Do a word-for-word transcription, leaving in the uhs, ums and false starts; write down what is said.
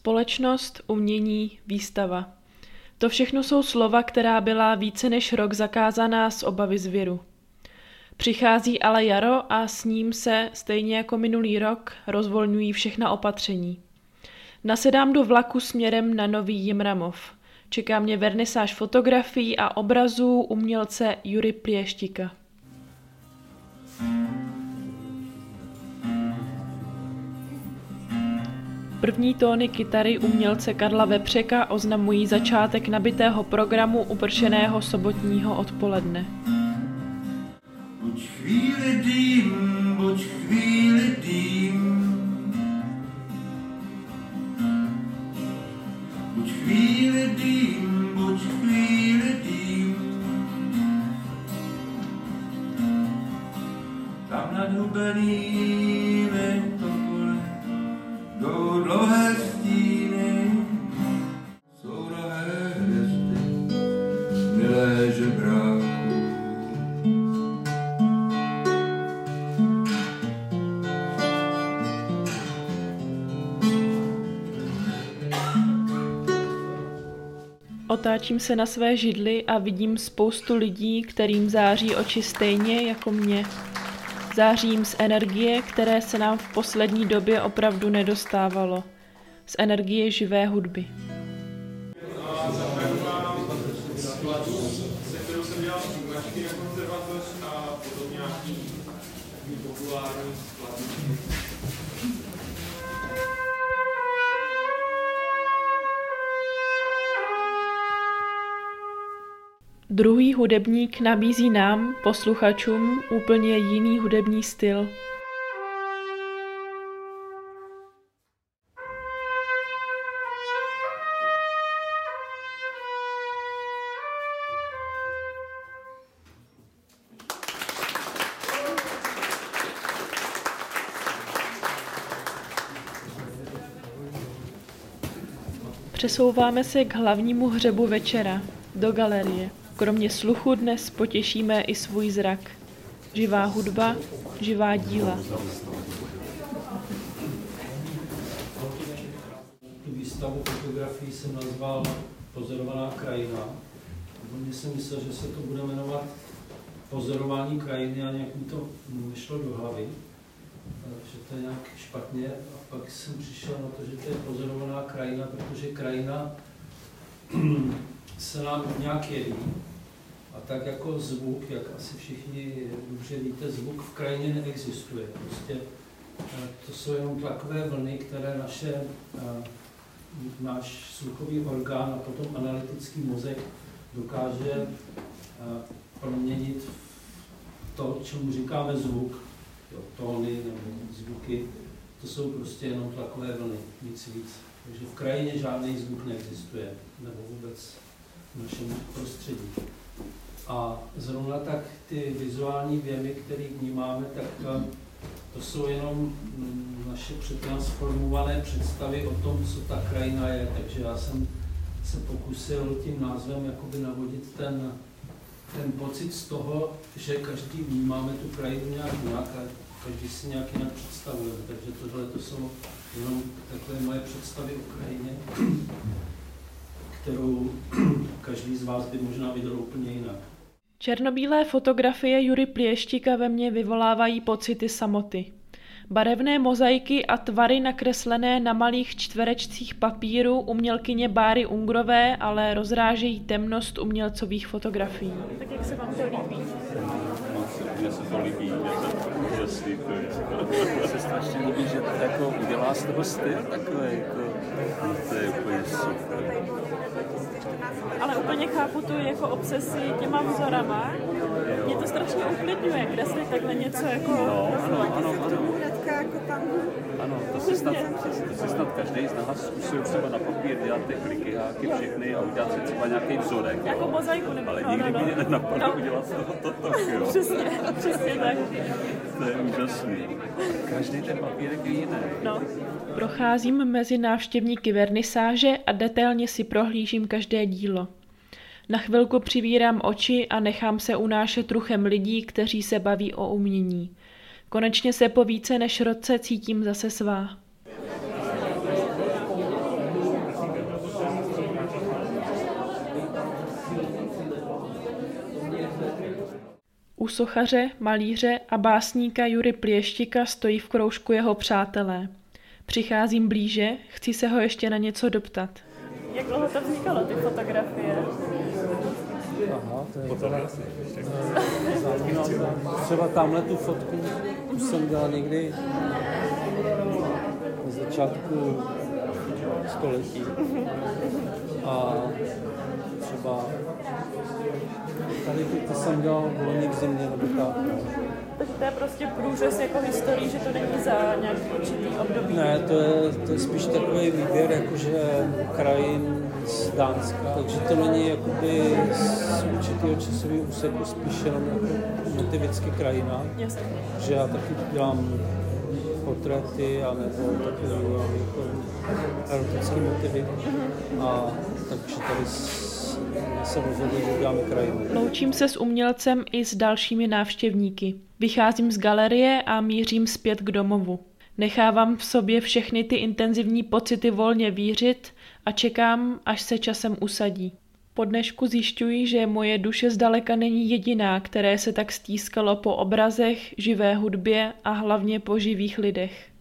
Společnost, umění, výstava. To všechno jsou slova, která byla více než rok zakázaná z obavy zvěru. Přichází ale jaro a s ním se, stejně jako minulý rok, rozvolňují všechna opatření. Nasedám do vlaku směrem na Nový Jimramov. Čeká mě vernisáž fotografií a obrazů umělce Jury Plieštika. První tóny kytary umělce Karla Vepřeka oznamují začátek nabitého programu upršeného sobotního odpoledne. Buď chvíli dým, buď chvíli dým, buď chvíli dým, buď chvíli dým, tam nad hubenými topole jdou dlouhé stíny, jsou drahé hvězdy, milé žebráku. Otáčím se na své židli a vidím spoustu lidí, kterým září oči stejně jako mě. Září jim z energie, které se nám v poslední době opravdu nedostávalo. Z energie živé hudby. Druhý hudebník nabízí nám, posluchačům, úplně jiný hudební styl. Přesouváme se k hlavnímu hřebu večera, do galerie. Kromě sluchu dnes potěšíme i svůj zrak. Živá hudba, živá díla. Tu výstavu fotografií jsem nazval Pozorovaná krajina. Původně jsem myslel, že se to bude jmenovat Pozorování krajiny a nějak mi to nešlo do hlavy, že to je nějak špatně. A pak jsem přišel na to, že to je pozorovaná krajina, protože krajina se nám nějak jeví. A tak jako zvuk, jak asi všichni dobře víte, zvuk v krajině neexistuje. Prostě to jsou jenom tlakové vlny, které naše, náš sluchový orgán a potom analytický mozek dokáže proměnit v to, čemu říkáme zvuk, jo, tóny nebo zvuky. To jsou prostě jenom tlakové vlny, nic víc. Takže v krajině žádný zvuk neexistuje, nebo vůbec v našem prostředí. A zrovna tak ty vizuální věmy, které vnímáme, tak to jsou jenom naše před nás formované představy o tom, co ta krajina je. Takže já jsem se pokusil tím názvem jakoby navodit ten, ten pocit z toho, že každý vnímáme tu krajinu nějak jinak a každý si nějak jinak představuje. Takže tohle to jsou jenom takové moje představy o krajině, kterou každý z vás by možná viděl úplně jinak. Černobílé fotografie Jury Plieštika ve mně vyvolávají pocity samoty. Barevné mozaiky a tvary nakreslené na malých čtverečcích papíru umělkyně Báry Ungrové ale rozrážejí temnost umělcových fotografií. Tak jak se vám to líbí? Mně se to líbí, mě to úžasný. Mně se strašně líbí, že to jako udělá z toho styl takový, jako, no to je úplně super. Ale úplně chápu tu jako obsesi těma vzorama. Mě to strašně uklidňuje, kreslit takhle něco jako... No, ano, ano, ano. Ano, to si snad, to si snad každý z nás zkusil třeba na papír dělat ty kliky, háky, všechny a udělat si třeba nějaký vzorek. Jako mozaiku nebo... Ale no, nikdy no, no. mě nenapadlo no. udělat z toho toto, jo. Přesně, přesně tak. To je úžasný. Každý ten papírek je jiný. No. Procházím mezi návštěvníky vernisáže a detailně si prohlížím každé dílo. Na chvilku přivírám oči a nechám se unášet ruchem lidí, kteří se baví o umění. Konečně se po více než roce cítím zase svá. sochaře, malíře a básníka Jury Plieštika stojí v kroužku jeho přátelé. Přicházím blíže, chci se ho ještě na něco doptat. Jak dlouho to vznikalo, ty fotografie? Aha, to je teda zajímavé. Třeba tamhle tu fotku už jsem dělal někdy na začátku století. A třeba tady ty, ty jsem dělal v loni v zimě nebo tak. Takže to je prostě průřez jako historií, že to není za nějaký určitý období? Ne, to je, to je spíš takový výběr jakože krajin z Dánska, takže to není jakoby z určitého časového úseku, spíš jenom jako motivicky krajina. Jasně. Že já taky dělám portréty a nebo takové jako erotické motivy. A takže tady se rozhodli, že děláme krajinu. Loučím se s umělcem i s dalšími návštěvníky. Vycházím z galerie a mířím zpět k domovu. Nechávám v sobě všechny ty intenzivní pocity volně vířit a čekám, až se časem usadí. Po dnešku zjišťuji, že moje duše zdaleka není jediná, které se tak stýskalo po obrazech, živé hudbě a hlavně po živých lidech.